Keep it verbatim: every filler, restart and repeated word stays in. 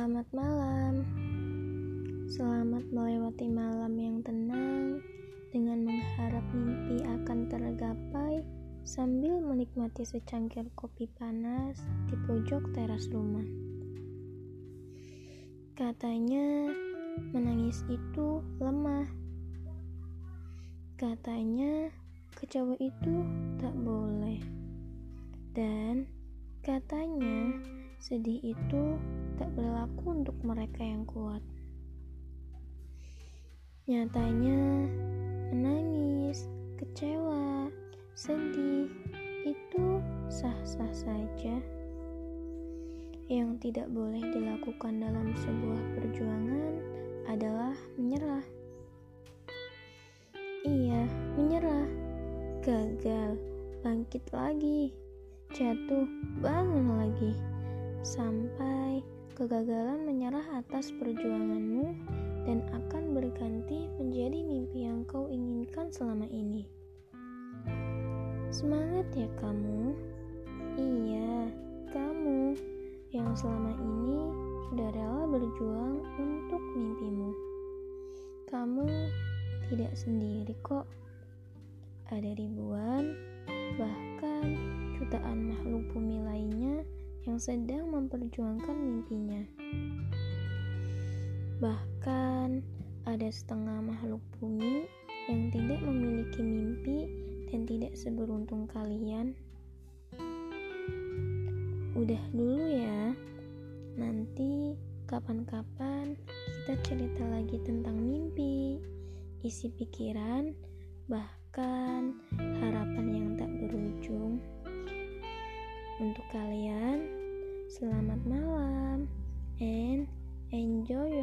Selamat malam. Selamat melewati malam yang tenang dengan mengharap mimpi akan tergapai sambil menikmati secangkir kopi panas di pojok teras rumah. Katanya menangis itu lemah. Katanya kecewa itu tak boleh. Dan katanya sedih itu tak berlaku untuk mereka yang kuat. Nyatanya menangis, kecewa, sedih itu sah-sah saja. Yang tidak boleh dilakukan dalam sebuah perjuangan adalah menyerah. Iya, menyerah. Gagal, bangkit lagi. Jatuh, bangun lagi. Sampai kegagalan menyerah atas perjuanganmu dan akan berganti menjadi mimpi yang kau inginkan selama ini. Semangat ya kamu. Iya, kamu yang selama ini sudah rela berjuang untuk mimpimu. Kamu tidak sendiri kok. Ada ribuan, bahkan jutaan makhluk bumi lainnya yang sedang memperjuangkan mimpinya. Bahkan ada setengah makhluk bumi yang tidak memiliki mimpi dan tidak seberuntung kalian. Udah dulu ya. Nanti kapan-kapan kita cerita lagi tentang mimpi, isi pikiran, bahkan harapan yang tak berujung. Untuk kalian, selamat malam and enjoy